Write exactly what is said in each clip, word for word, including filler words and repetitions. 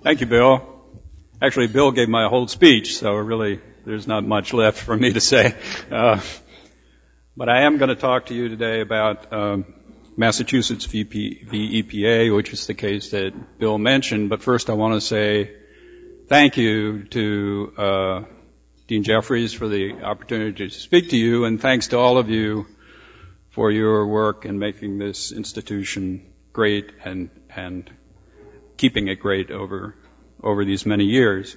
Thank you, Bill. Actually, Bill gave my whole speech, so really there's not much left for me to say. Uh, but I am going to talk to you today about um, Massachusetts v. E P A, which is the case that Bill mentioned. But first I want to say thank you to uh, Dean Jeffries for the opportunity to speak to you, and thanks to all of you for your work in making this institution great and and keeping it great over over these many years.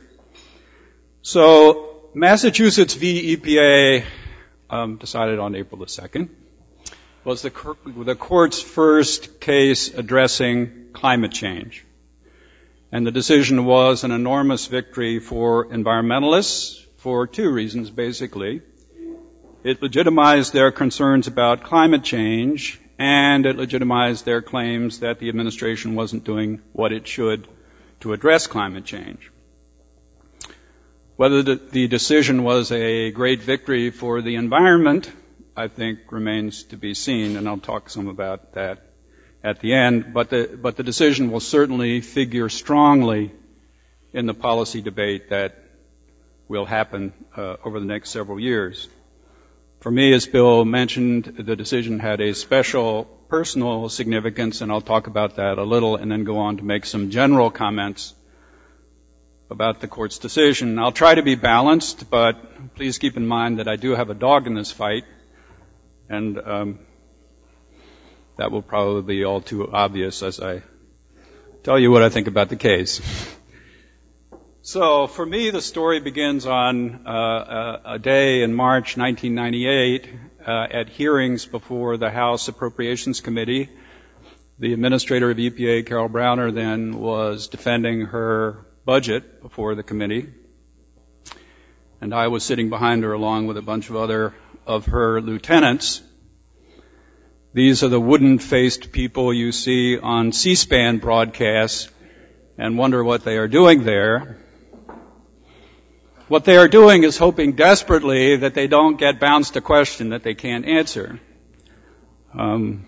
So Massachusetts v. E P A um, decided on April the second was the, the court's first case addressing climate change. And the decision was an enormous victory for environmentalists for two reasons, basically. It legitimized their concerns about climate change, and it legitimized their claims that the administration wasn't doing what it should to address climate change. Whether the, the decision was a great victory for the environment, I think, remains to be seen, and I'll talk some about that at the end. But the, but the decision will certainly figure strongly in the policy debate that will happen uh, over the next several years. For me, as Bill mentioned, the decision had a special personal significance, and I'll talk about that a little and then go on to make some general comments about the court's decision. I'll try to be balanced, but please keep in mind that I do have a dog in this fight, and um, that will probably be all too obvious as I tell you what I think about the case. So for me, the story begins on uh, a, a day in March nineteen ninety-eight uh, at hearings before the House Appropriations Committee. The administrator of E P A, Carol Browner, then was defending her budget before the committee, and I was sitting behind her along with a bunch of other of her lieutenants. These are the wooden-faced people you see on C-SPAN broadcasts and wonder what they are doing there. What they are doing is hoping desperately that they don't get bounced a question that they can't answer. Um,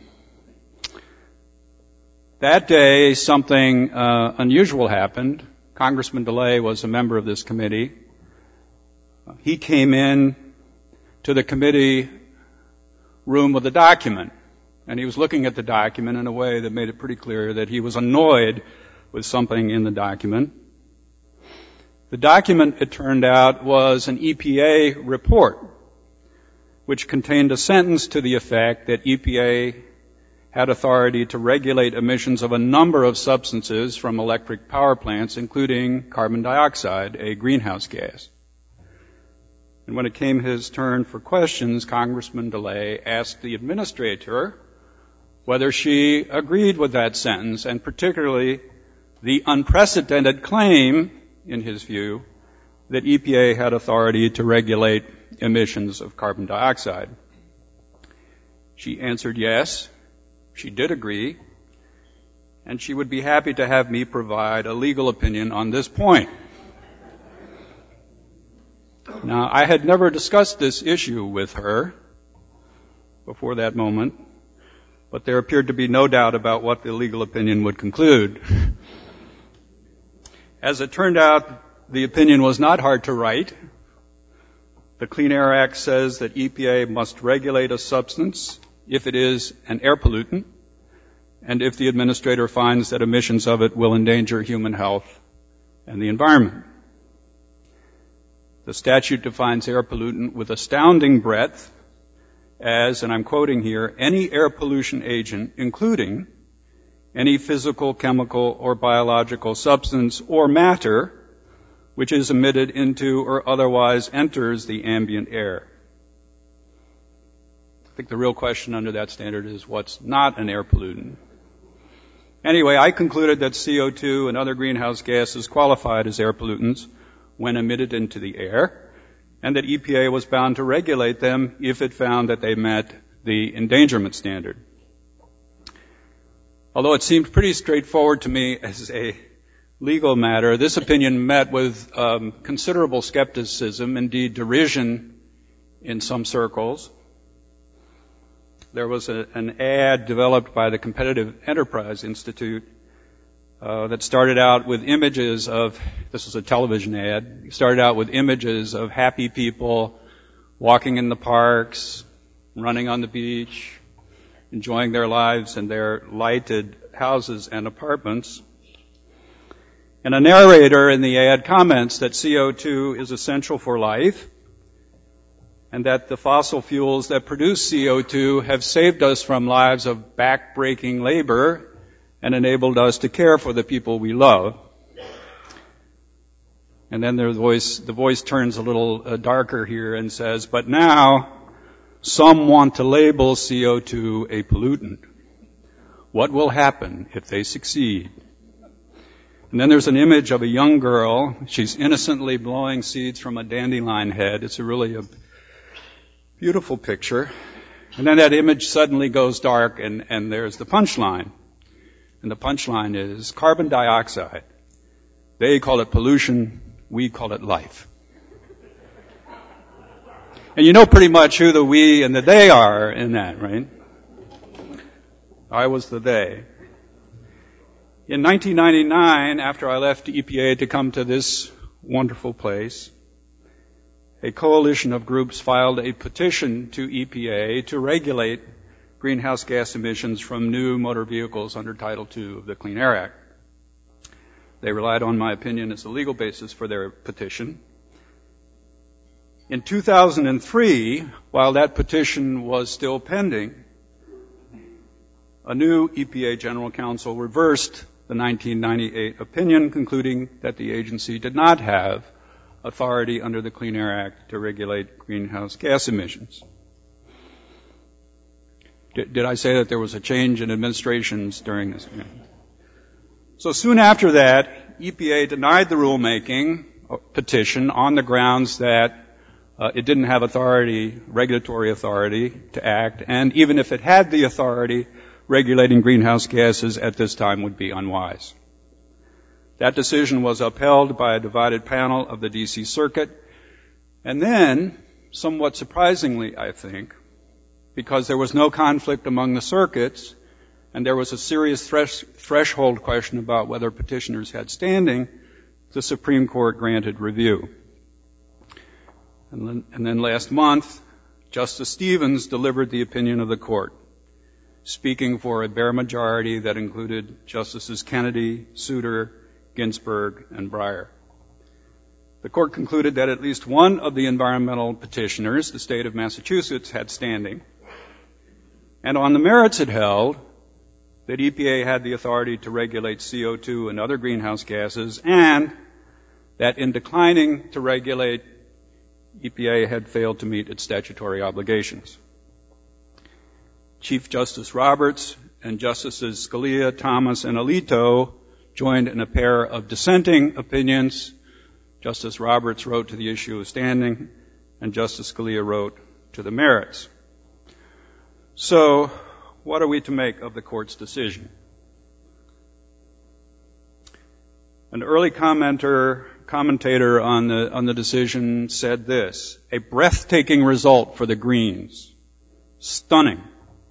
that day, something uh, unusual happened. Congressman DeLay was a member of this committee. He came in to the committee room with a document, and he was looking at the document in a way that made it pretty clear that he was annoyed with something in the document. The document, it turned out, was an E P A report, which contained a sentence to the effect that E P A had authority to regulate emissions of a number of substances from electric power plants, including carbon dioxide, a greenhouse gas. And when it came his turn for questions, Congressman DeLay asked the administrator whether she agreed with that sentence, and particularly the unprecedented claim, in his view, that E P A had authority to regulate emissions of carbon dioxide. She answered yes. She did agree, and she would be happy to have me provide a legal opinion on this point. Now, I had never discussed this issue with her before that moment, but there appeared to be no doubt about what the legal opinion would conclude. As it turned out, the opinion was not hard to write. The Clean Air Act says that E P A must regulate a substance if it is an air pollutant, and if the administrator finds that emissions of it will endanger human health and the environment. The statute defines air pollutant with astounding breadth as, and I'm quoting here, any air pollution agent, including any physical, chemical, or biological substance or matter which is emitted into or otherwise enters the ambient air. I think the real question under that standard is what's not an air pollutant. Anyway, I concluded that C O two and other greenhouse gases qualified as air pollutants when emitted into the air, and that E P A was bound to regulate them if it found that they met the endangerment standard. Although it seemed pretty straightforward to me as a legal matter, this opinion met with um, considerable skepticism, indeed derision in some circles. There was a, an ad developed by the Competitive Enterprise Institute uh, that started out with images of, this was a television ad, it started out with images of happy people walking in the parks, running on the beach, enjoying their lives in their lighted houses and apartments. And a narrator in the ad comments that C O two is essential for life, and that the fossil fuels that produce C O two have saved us from lives of back-breaking labor and enabled us to care for the people we love. And then their voice, the voice turns a little uh, darker here and says, but now some want to label C O two a pollutant. What will happen if they succeed? And then there's an image of a young girl. She's innocently blowing seeds from a dandelion head. It's a really a beautiful picture. And then that image suddenly goes dark, and, and there's the punchline. And the punchline is carbon dioxide. They call it pollution. We call it life. And you know pretty much who the we and the they are in that, right? I was the they. In nineteen ninety-nine, after I left E P A to come to this wonderful place, a coalition of groups filed a petition to E P A to regulate greenhouse gas emissions from new motor vehicles under Title two of the Clean Air Act. They relied on my opinion as the legal basis for their petition. In two thousand three, while that petition was still pending, a new E P A General Counsel reversed the nineteen ninety-eight opinion, concluding that the agency did not have authority under the Clean Air Act to regulate greenhouse gas emissions. Did, did I say that there was a change in administrations during this? So soon after that, E P A denied the rulemaking petition on the grounds that uh, it didn't have authority, regulatory authority to act, and even if it had the authority, regulating greenhouse gases at this time would be unwise. That decision was upheld by a divided panel of the D C Circuit, and then, somewhat surprisingly, I think, because there was no conflict among the circuits, and there was a serious thresh- threshold question about whether petitioners had standing, the Supreme Court granted review. And then, and then last month, Justice Stevens delivered the opinion of the court, speaking for a bare majority that included Justices Kennedy, Souter, Ginsburg, and Breyer. The court concluded that at least one of the environmental petitioners, the state of Massachusetts, had standing. And on the merits it held that E P A had the authority to regulate C O two and other greenhouse gases, and that in declining to regulate, E P A had failed to meet its statutory obligations. Chief Justice Roberts and Justices Scalia, Thomas, and Alito joined in a pair of dissenting opinions. Justice Roberts wrote to the issue of standing, and Justice Scalia wrote to the merits. So, what are we to make of the court's decision? An early commenter, commentator on the, on the decision said this: a breathtaking result for the Greens. Stunning.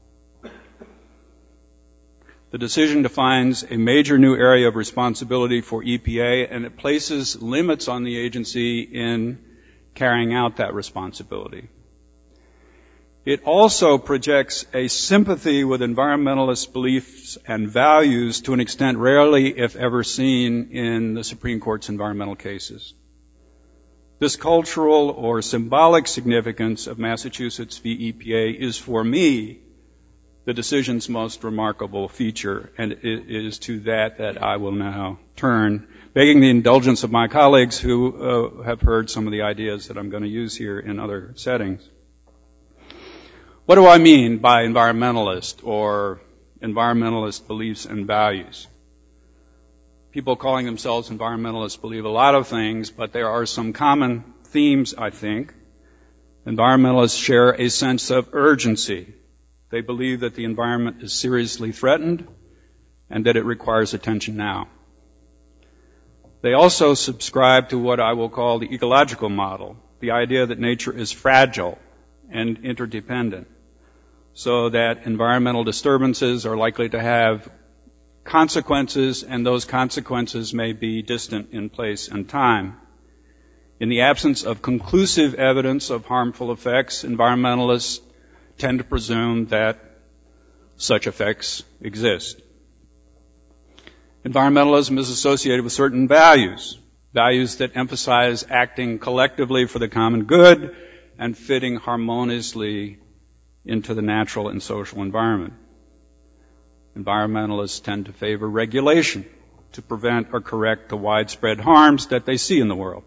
The decision defines a major new area of responsibility for E P A, and it places limits on the agency in carrying out that responsibility. It also projects a sympathy with environmentalist beliefs and values to an extent rarely, if ever, seen in the Supreme Court's environmental cases. This cultural or symbolic significance of Massachusetts v. E P A is, for me, the decision's most remarkable feature, and it is to that that I will now turn, begging the indulgence of my colleagues who uh, have heard some of the ideas that I'm going to use here in other settings. What do I mean by environmentalist or environmentalist beliefs and values? People calling themselves environmentalists believe a lot of things, but there are some common themes, I think. Environmentalists share a sense of urgency. They believe that the environment is seriously threatened and that it requires attention now. They also subscribe to what I will call the ecological model, the idea that nature is fragile and interdependent, so that environmental disturbances are likely to have consequences, and those consequences may be distant in place and time. In the absence of conclusive evidence of harmful effects, environmentalists tend to presume that such effects exist. Environmentalism is associated with certain values, values that emphasize acting collectively for the common good and fitting harmoniously into the natural and social environment. Environmentalists tend to favor regulation to prevent or correct the widespread harms that they see in the world.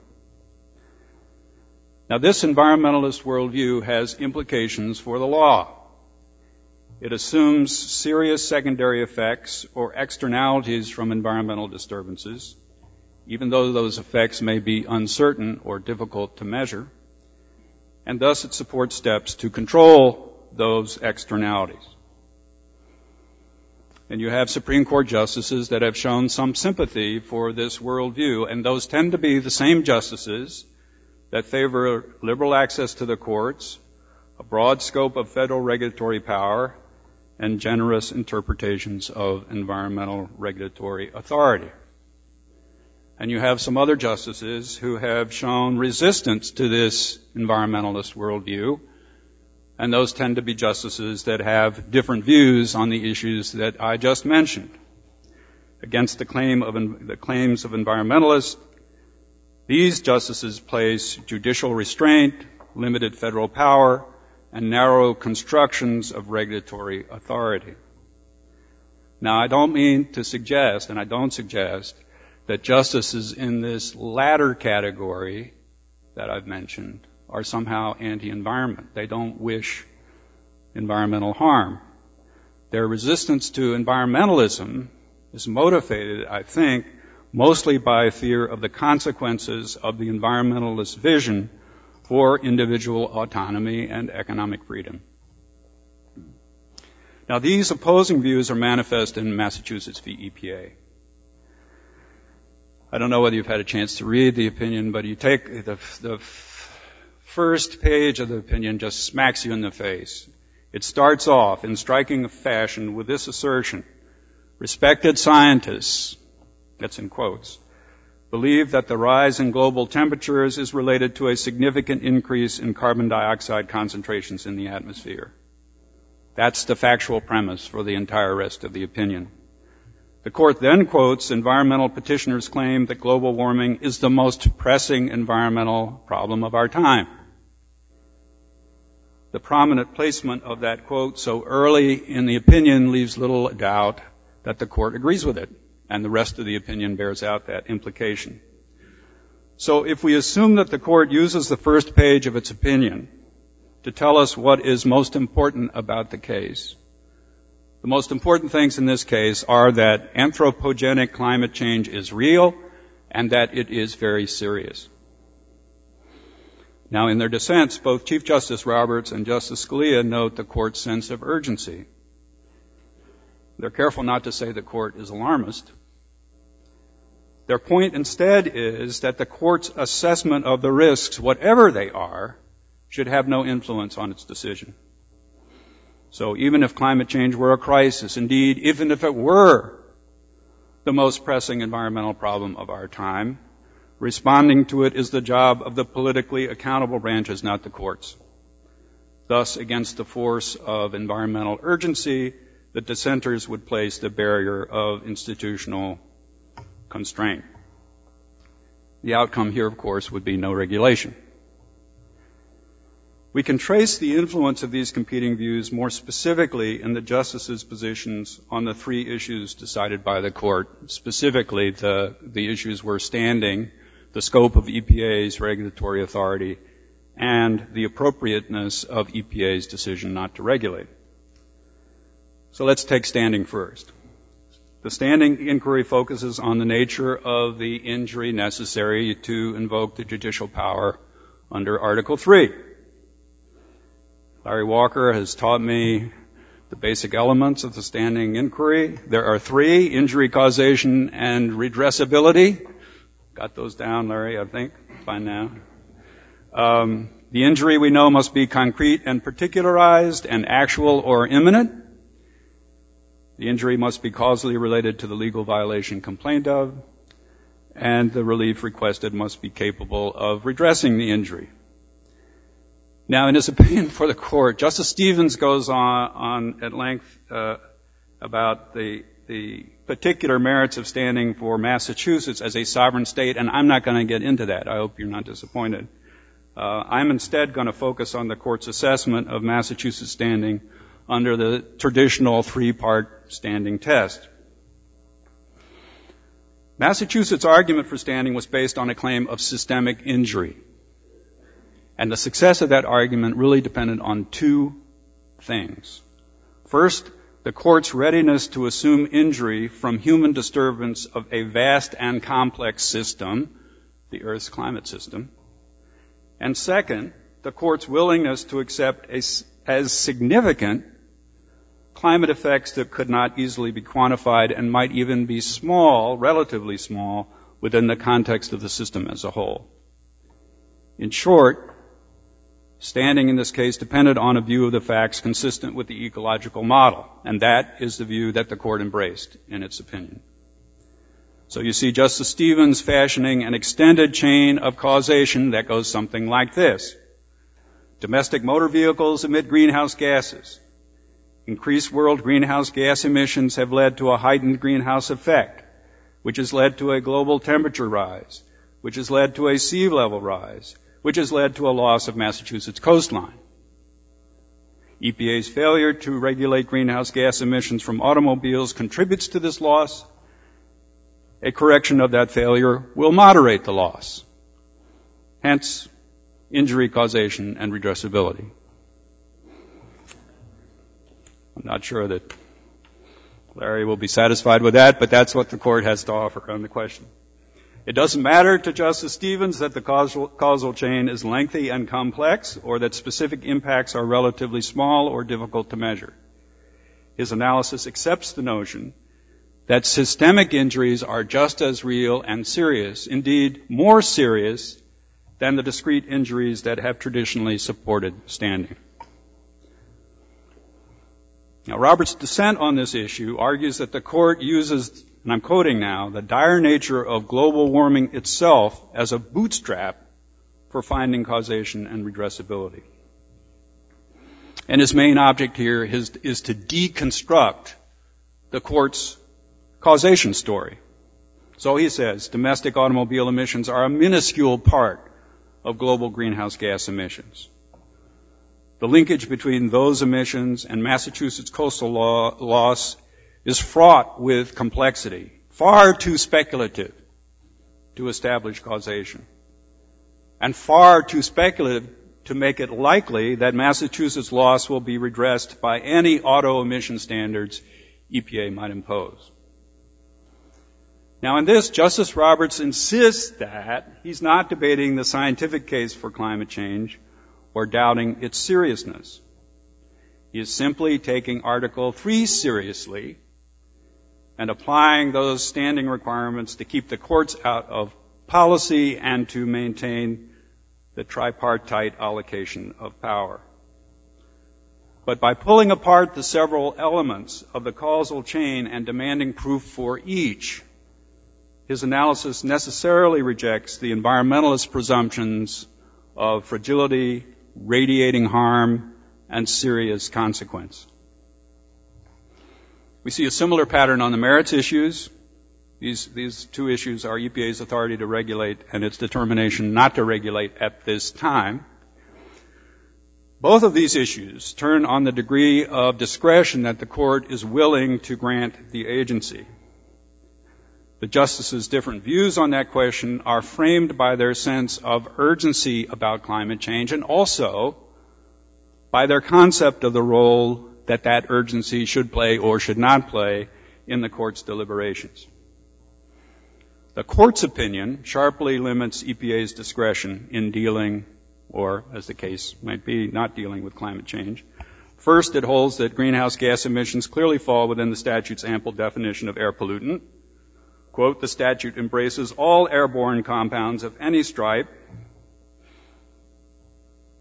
Now, this environmentalist worldview has implications for the law. It assumes serious secondary effects or externalities from environmental disturbances, even though those effects may be uncertain or difficult to measure, and thus it supports steps to control those externalities. And you have Supreme Court justices that have shown some sympathy for this worldview, and those tend to be the same justices that favor liberal access to the courts, a broad scope of federal regulatory power, and generous interpretations of environmental regulatory authority. And you have some other justices who have shown resistance to this environmentalist worldview, and those tend to be justices that have different views on the issues that I just mentioned. Against the claim of the claims of environmentalists, these justices place judicial restraint, limited federal power, and narrow constructions of regulatory authority. Now, I don't mean to suggest, and I don't suggest, that justices in this latter category that I've mentioned are somehow anti-environment. They don't wish environmental harm. Their resistance to environmentalism is motivated, I think, mostly by fear of the consequences of the environmentalist vision for individual autonomy and economic freedom. Now, these opposing views are manifest in Massachusetts v. E P A. I don't know whether you've had a chance to read the opinion, but you take the, the first page of the opinion just smacks you in the face. It starts off in striking fashion with this assertion: respected scientists, that's in quotes, believe that the rise in global temperatures is related to a significant increase in carbon dioxide concentrations in the atmosphere. That's the factual premise for the entire rest of the opinion. The court then quotes environmental petitioners' claim that global warming is the most pressing environmental problem of our time. The prominent placement of that quote so early in the opinion leaves little doubt that the court agrees with it, and the rest of the opinion bears out that implication. So if we assume that the court uses the first page of its opinion to tell us what is most important about the case, the most important things in this case are that anthropogenic climate change is real and that it is very serious. Now, in their dissents, both Chief Justice Roberts and Justice Scalia note the court's sense of urgency. They're careful not to say the court is alarmist. Their point instead is that the court's assessment of the risks, whatever they are, should have no influence on its decision. So even if climate change were a crisis, indeed, even if it were the most pressing environmental problem of our time, responding to it is the job of the politically accountable branches, not the courts. Thus, against the force of environmental urgency, the dissenters would place the barrier of institutional constraint. The outcome here, of course, would be no regulation. We can trace the influence of these competing views more specifically in the justices' positions on the three issues decided by the court. Specifically, the, the issues were standing, the scope of E P A's regulatory authority, and the appropriateness of E P A's decision not to regulate. So let's take standing first. The standing inquiry focuses on the nature of the injury necessary to invoke the judicial power under Article three. Larry Walker has taught me the basic elements of the standing inquiry. There are three: injury, causation, and redressability. Got those down, Larry, I think, by now. Um, the injury, we know, must be concrete and particularized and actual or imminent. The injury must be causally related to the legal violation complained of, and the relief requested must be capable of redressing the injury. Now, in his opinion for the court, Justice Stevens goes on, on at length uh, about the, the particular merits of standing for Massachusetts as a sovereign state, and I'm not going to get into that. I hope you're not disappointed. Uh, I'm instead going to focus on the court's assessment of Massachusetts standing under the traditional three-part standing test. Massachusetts' argument for standing was based on a claim of systemic injury. And the success of that argument really depended on two things. First, the court's readiness to assume injury from human disturbance of a vast and complex system, the Earth's climate system. And second, the court's willingness to accept a, as significant climate effects that could not easily be quantified and might even be small, relatively small, within the context of the system as a whole. In short, standing in this case depended on a view of the facts consistent with the ecological model, and that is the view that the court embraced in its opinion. So you see Justice Stevens fashioning an extended chain of causation that goes something like this. Domestic motor vehicles emit greenhouse gases. Increased world greenhouse gas emissions have led to a heightened greenhouse effect, which has led to a global temperature rise, which has led to a sea level rise, which has led to a loss of Massachusetts coastline. E P A's failure to regulate greenhouse gas emissions from automobiles contributes to this loss. A correction of that failure will moderate the loss. Hence, injury causation and redressability. I'm not sure that Larry will be satisfied with that, but that's what the court has to offer on the question. It doesn't matter to Justice Stevens that the causal, causal chain is lengthy and complex, or that specific impacts are relatively small or difficult to measure. His analysis accepts the notion that systemic injuries are just as real and serious, indeed more serious, than the discrete injuries that have traditionally supported standing. Now, Roberts' dissent on this issue argues that the court uses, and I'm quoting now, the dire nature of global warming itself as a bootstrap for finding causation and redressability. And his main object here is, is to deconstruct the court's causation story. So he says domestic automobile emissions are a minuscule part of global greenhouse gas emissions. The linkage between those emissions and Massachusetts coastal law, loss is fraught with complexity, far too speculative to establish causation, and far too speculative to make it likely that Massachusetts loss will be redressed by any auto emission standards E P A might impose. Now, in this, Justice Roberts insists that he's not debating the scientific case for climate change or doubting its seriousness. He is simply taking Article three seriously and applying those standing requirements to keep the courts out of policy and to maintain the tripartite allocation of power. But by pulling apart the several elements of the causal chain and demanding proof for each, his analysis necessarily rejects the environmentalist presumptions of fragility, radiating harm, and serious consequence. We see a similar pattern on the merits issues. These, these two issues are E P A's authority to regulate and its determination not to regulate at this time. Both of these issues turn on the degree of discretion that the court is willing to grant the agency. The justices' different views on that question are framed by their sense of urgency about climate change and also by their concept of the role that that urgency should play or should not play in the court's deliberations. The court's opinion sharply limits E P A's discretion in dealing, or as the case might be, not dealing with climate change. First, it holds that greenhouse gas emissions clearly fall within the statute's ample definition of air pollutant. Quote, the statute embraces all airborne compounds of any stripe.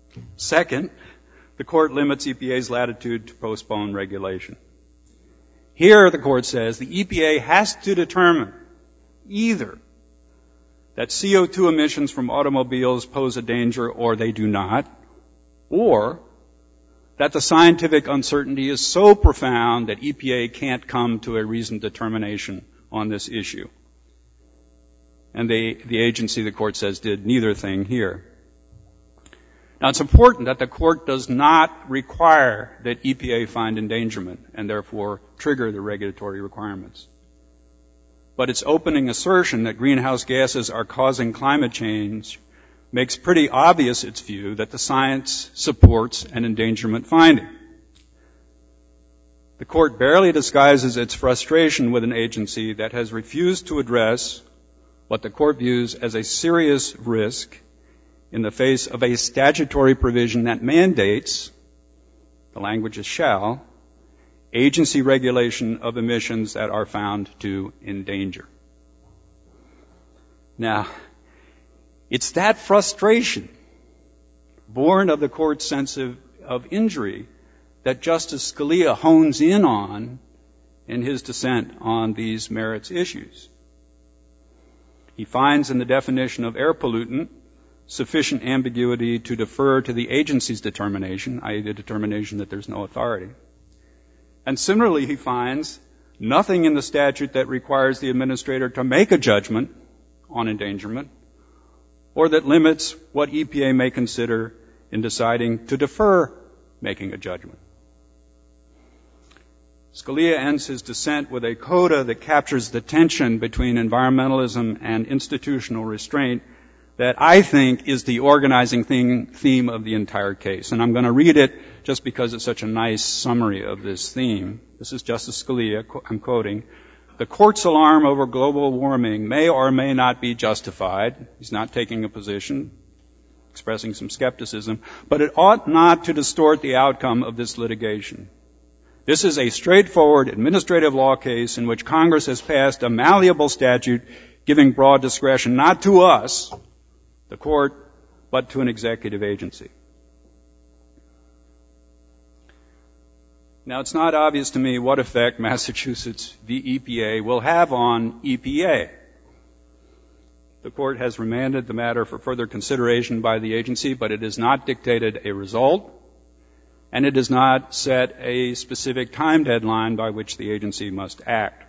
Second, the court limits E P A's latitude to postpone regulation. Here, the Court says, the E P A has to determine either that C O two emissions from automobiles pose a danger or they do not, or that the scientific uncertainty is so profound that E P A can't come to a reasoned determination on this issue. And the, the agency, the Court says, did neither thing here. Now, it's important that the Court does not require that E P A find endangerment and therefore trigger the regulatory requirements. But its opening assertion that greenhouse gases are causing climate change makes pretty obvious its view that the science supports an endangerment finding. The Court barely disguises its frustration with an agency that has refused to address what the Court views as a serious risk in the face of a statutory provision that mandates, the language is shall, agency regulation of emissions that are found to endanger. Now, it's that frustration, born of the Court's sense of, of injury, that Justice Scalia hones in on in his dissent on these merits issues. He finds in the definition of air pollutant sufficient ambiguity to defer to the agency's determination, that is the determination that there's no authority. And similarly, he finds nothing in the statute that requires the administrator to make a judgment on endangerment or that limits what E P A may consider in deciding to defer making a judgment. Scalia ends his dissent with a coda that captures the tension between environmentalism and institutional restraint that I think is the organizing thing, theme of the entire case. And I'm going to read it just because it's such a nice summary of this theme. This is Justice Scalia, I'm quoting, "The Court's alarm over global warming may or may not be justified." He's not taking a position, expressing some skepticism, "but it ought not to distort the outcome of this litigation. This is a straightforward administrative law case in which Congress has passed a malleable statute giving broad discretion not to us, the Court, but to an executive agency." Now, it's not obvious to me what effect Massachusetts v. E P A will have on E P A. The Court has remanded the matter for further consideration by the agency, but it has not dictated a result, and it has not set a specific time deadline by which the agency must act.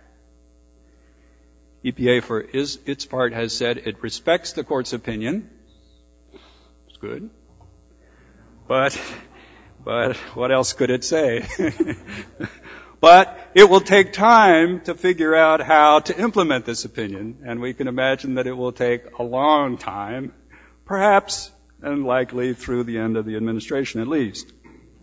E P A, for is, its part, has said it respects the Court's opinion. It's good. But, but what else could it say? But it will take time to figure out how to implement this opinion, and we can imagine that it will take a long time, perhaps and likely through the end of the administration at least.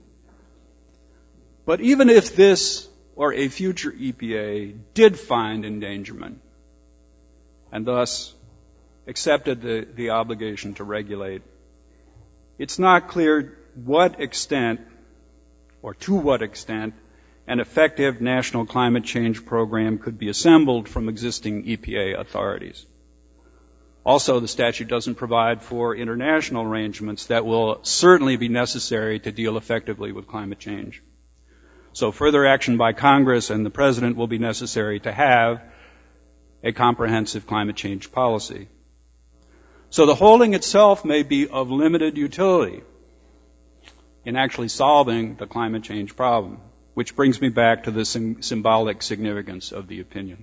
But even if this or a future E P A did find endangerment, and thus accepted the, the obligation to regulate, it's not clear what extent, or to what extent, an effective national climate change program could be assembled from existing E P A authorities. Also, the statute doesn't provide for international arrangements that will certainly be necessary to deal effectively with climate change. So further action by Congress and the President will be necessary to have a comprehensive climate change policy. So the holding itself may be of limited utility in actually solving the climate change problem, which brings me back to the sim- symbolic significance of the opinion.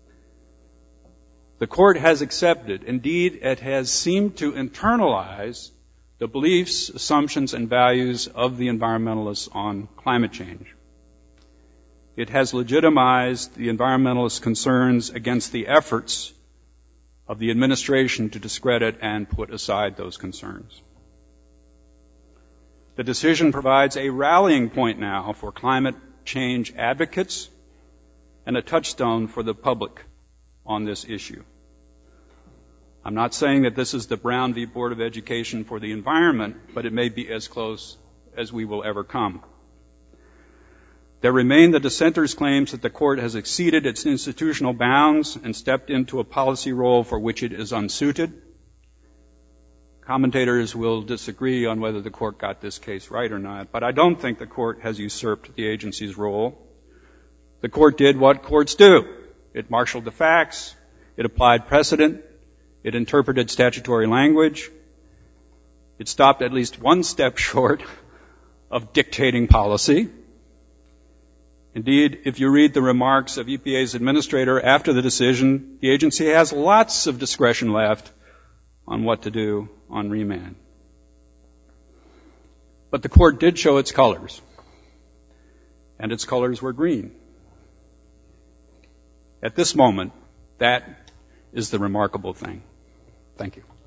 The Court has accepted, indeed it has seemed to internalize, the beliefs, assumptions, and values of the environmentalists on climate change. It has legitimized the environmentalist concerns against the efforts of the administration to discredit and put aside those concerns. The decision provides a rallying point now for climate change advocates and a touchstone for the public on this issue. I'm not saying that this is the Brown v. Board of Education for the environment, but it may be as close as we will ever come. There remain the dissenters' claims that the Court has exceeded its institutional bounds and stepped into a policy role for which it is unsuited. Commentators will disagree on whether the Court got this case right or not, but I don't think the Court has usurped the agency's role, The court did what courts do. It marshaled the facts. It applied precedent. It interpreted statutory language. It stopped at least one step short of dictating policy. Indeed, if you read the remarks of E P A's administrator after the decision, the agency has lots of discretion left on what to do on remand. But the court did show its colors, and its colors were green. At this moment, that is the remarkable thing. Thank you.